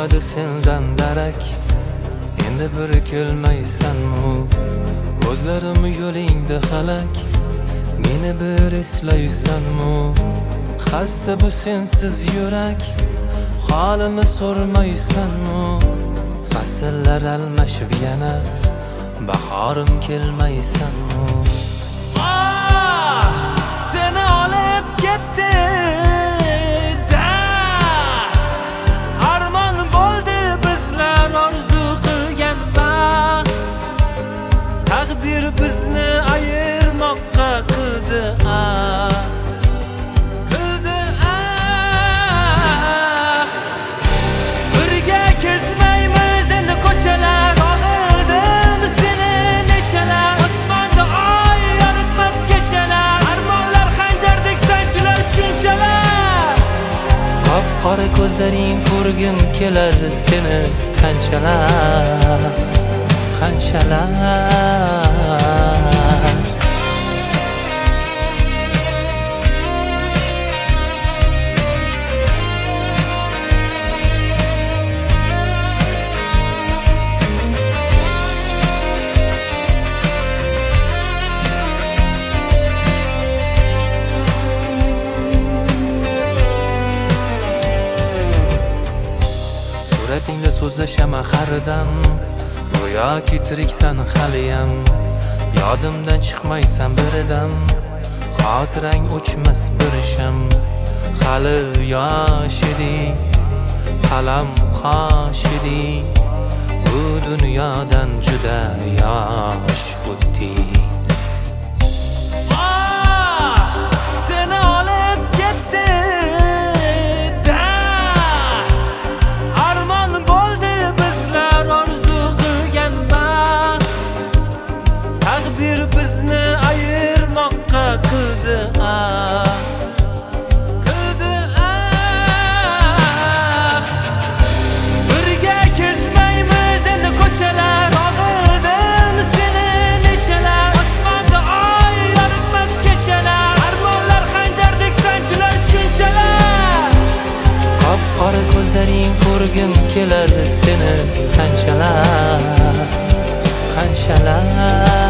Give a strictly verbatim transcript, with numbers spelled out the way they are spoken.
Bo'lmadi sendan darak, endi bir kelmaysanmi? Ko'zlarim yo'lingda halak, meni bir eslaysanmi? Xasta bu sensiz yurak, holini so'rmaysanmi? Fasllar almashib yana bahorim kelmaysanmi? Ah, seni olib ketdi dard, armon bo'ldi bizlar orzu qilgan baxt. Taqdir bizni ayirmoqqa qildi ah, qildi ah. Birga kezmaymiz endi ko'chalar, sog'indim seni nechalar. Osmonda oy yoritmas kechalar, armonlar xanjardek sanchilar shunchalar. Qop-qora ko'zlaring ko'rgim kelar seni qanchalar, qanchalar. Suratingda so'zlashaman har dam, go'yoki tiriksan haliyam. Yodimdan chiqmaysan birdam, xotirang o'chmas bir sham. Hali yosh eding, qalam qosh eding, bu dunyodan juda yosh o'tding. Ah, seni olib ketdi dard, armon bo'ldi bizlar orzu qilgan baxt. Taqdir bizni ayirmoqqa qildi ah, qildi ah. Birga kezmaymiz endi ko'chalar, sog'indim seni nechalar. Osmonda oy yoritmas kechalar, armonlar xanjardek sanchilar shunchalar. Qop-qora ko'zlaring ko'rgim kelar seni qanchalar, qanchalar.